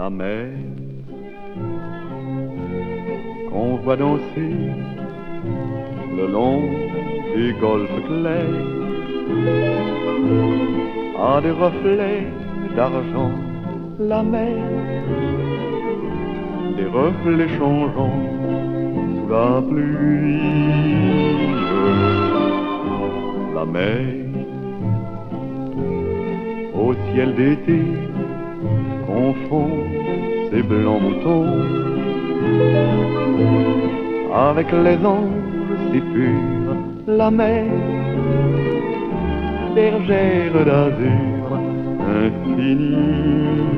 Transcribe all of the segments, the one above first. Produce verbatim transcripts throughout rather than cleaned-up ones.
la mer qu'on voit danser le long des golfes clairs a des reflets d'argent, la mer, des reflets changeants sous la pluie. La mer au ciel d'été confond ses blancs moutons avec les anges si purs. La mer, bergère d'azur infinie.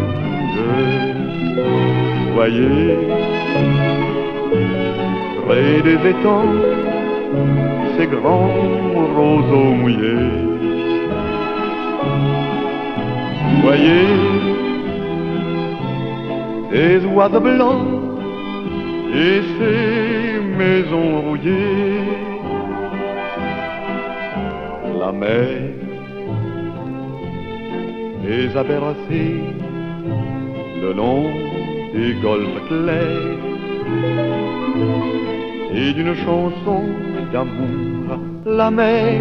Voyez, près des étangs, ces grands roseaux mouillés. Voyez, ces oiseaux blancs et ces maisons rouillées. La mer les a bercés le long des golfes clairs et d'une chanson d'amour. La mer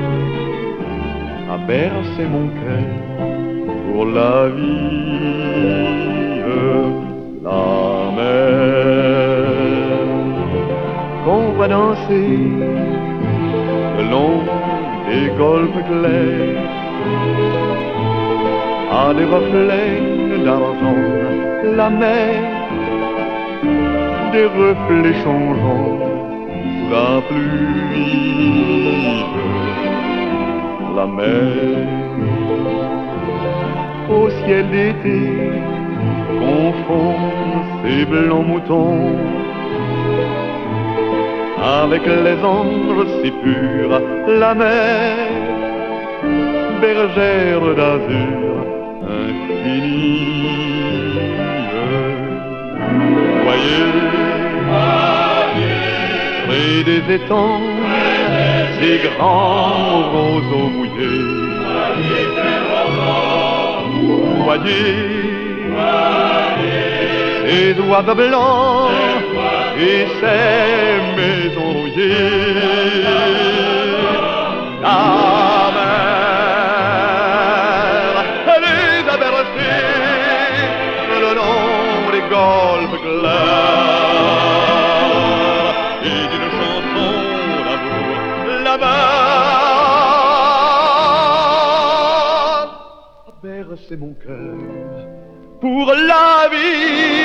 a bercé mon cœur pour la vie. La mer qu'on va danser le long des golfes clairs a des reflets d'argent. La mer, des reflets changeants sous la pluie. La mer au ciel d'été confond ses blancs moutons avec les anges si purs. La mer, bergère d'azur infinie. Voyez, près des étangs, ces grands roseaux mouillés. Voyez, ces oiseaux blancs et ces maisons rouillées. La mer les a bercés le long des golfes clairs et d'une chanson d'amour. La mer a bercé mon cœur pour la vie.